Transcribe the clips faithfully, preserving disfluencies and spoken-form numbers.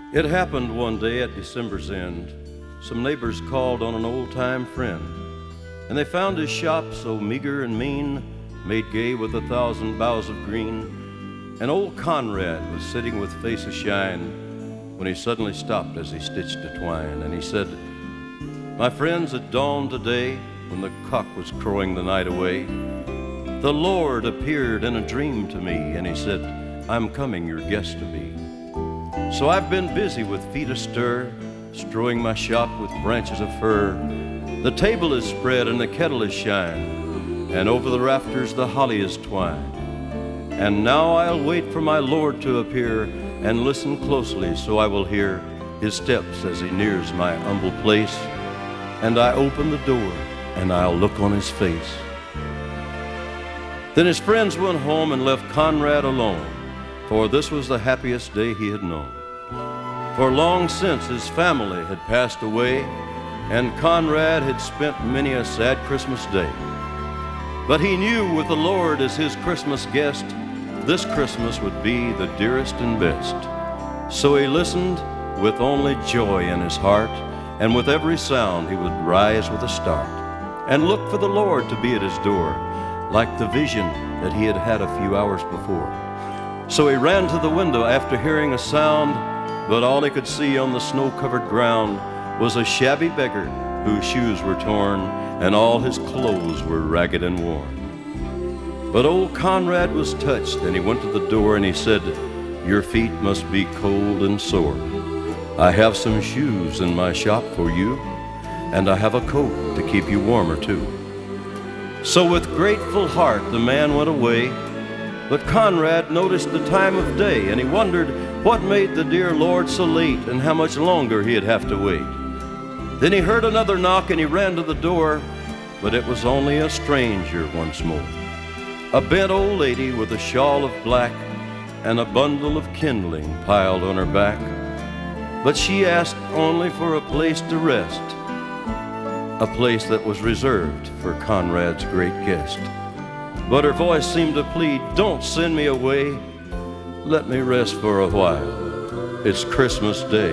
It happened one day at December's end. Some neighbors called on an old-time friend, and they found his shop so meager and mean, made gay with a thousand boughs of green. And old Conrad was sitting with face ashine when he suddenly stopped as he stitched a twine, and he said, "My friends, at dawn today, when the cock was crowing the night away, the Lord appeared in a dream to me, and he said, 'I'm coming your guest to be.' So I've been busy with feet astir, strewing my shop with branches of fir. The table is spread and the kettle is shine, and over the rafters the holly is twined. And now I'll wait for my Lord to appear, and listen closely so I will hear his steps as he nears my humble place. And I open the door, and I'll look on his face." Then his friends went home and left Conrad alone, for this was the happiest day he had known. For long since his family had passed away, and Conrad had spent many a sad Christmas day. But he knew with the Lord as his Christmas guest, this Christmas would be the dearest and best. So he listened with only joy in his heart, and with every sound he would rise with a start, and look for the Lord to be at his door, like the vision that he had had a few hours before. So he ran to the window after hearing a sound, but all he could see on the snow-covered ground was a shabby beggar whose shoes were torn, and all his clothes were ragged and worn. But old Conrad was touched, and he went to the door, and he said, "Your feet must be cold and sore. I have some shoes in my shop for you, and I have a coat to keep you warmer too." So with grateful heart the man went away, but Conrad noticed the time of day, and he wondered what made the dear Lord so late, and how much longer he'd have to wait. Then he heard another knock, and he ran to the door, but it was only a stranger once more. A bent old lady with a shawl of black and a bundle of kindling piled on her back. But she asked only for a place to rest, a place that was reserved for Conrad's great guest. But her voice seemed to plead, "Don't send me away. Let me rest for a while. It's Christmas Day."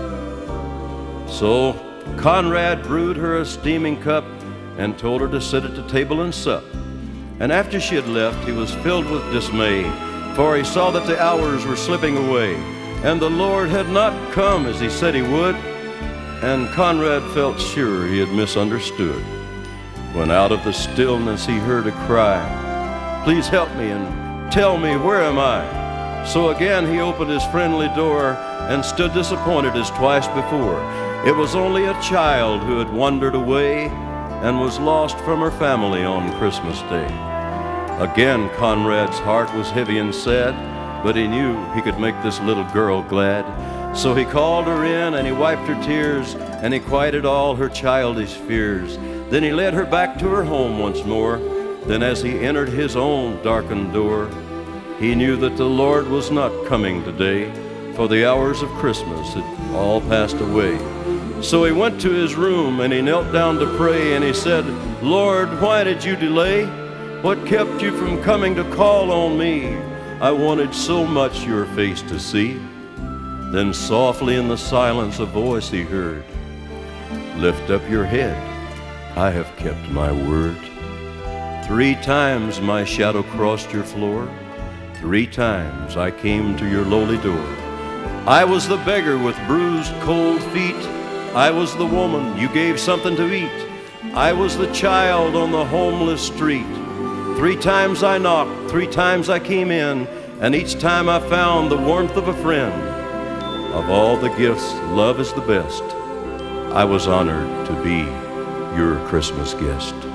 So Conrad brewed her a steaming cup and told her to sit at the table and sup. And after she had left, he was filled with dismay, for he saw that the hours were slipping away, and the Lord had not come as he said he would. And Conrad felt sure he had misunderstood, when out of the stillness he heard a cry, "Please help me and tell me, where am I?" So again he opened his friendly door and stood disappointed as twice before. It was only a child who had wandered away and was lost from her family on Christmas Day. Again Conrad's heart was heavy and sad, but he knew he could make this little girl glad. So he called her in, and he wiped her tears, and he quieted all her childish fears. Then he led her back to her home once more. Then as he entered his own darkened door, he knew that the Lord was not coming today, for the hours of Christmas had all passed away. So he went to his room, and he knelt down to pray, and he said, "Lord, why did you delay? What kept you from coming to call on me? I wanted so much your face to see." Then softly in the silence a voice he heard, "Lift up your head, I have kept my word. Three times my shadow crossed your floor. Three times I came to your lowly door. I was the beggar with bruised cold feet. I was the woman you gave something to eat. I was the child on the homeless street. Three times I knocked, three times I came in, and each time I found the warmth of a friend. Of all the gifts, love is the best. I was honored to be your Christmas guest."